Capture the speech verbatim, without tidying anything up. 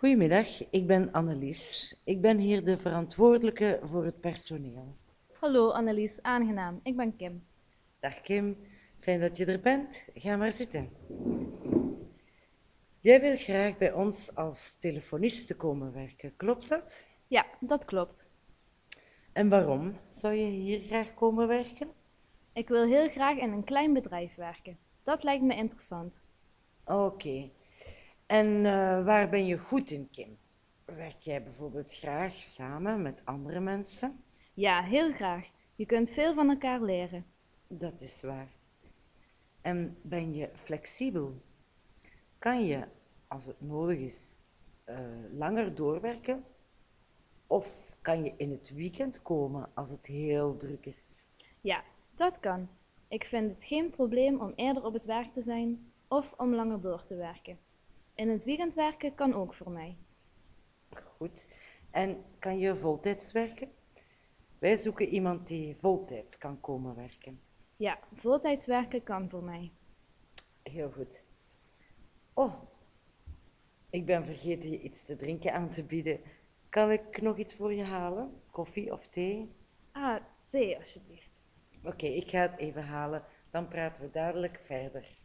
Goedemiddag, ik ben Annelies. Ik ben hier de verantwoordelijke voor het personeel. Hallo Annelies, aangenaam. Ik ben Kim. Dag Kim, fijn dat je er bent. Ga maar zitten. Jij wil graag bij ons als telefoniste komen werken, klopt dat? Ja, dat klopt. En waarom zou je hier graag komen werken? Ik wil heel graag in een klein bedrijf werken. Dat lijkt me interessant. Oké. En uh, waar ben je goed in, Kim? Werk jij bijvoorbeeld graag samen met andere mensen? Ja, heel graag. Je kunt veel van elkaar leren. Dat is waar. En ben je flexibel? Kan je, als het nodig is, uh, langer doorwerken? Of kan je in het weekend komen als het heel druk is? Ja, dat kan. Ik vind het geen probleem om eerder op het werk te zijn of om langer door te werken. In het weekend werken kan ook voor mij. Goed. En kan je voltijds werken? Wij zoeken iemand die voltijds kan komen werken. Ja, voltijds werken kan voor mij. Heel goed. Oh, ik ben vergeten je iets te drinken aan te bieden. Kan ik nog iets voor je halen? Koffie of thee? Ah, thee alsjeblieft. Oké, ik ga het even halen. Dan praten we dadelijk verder.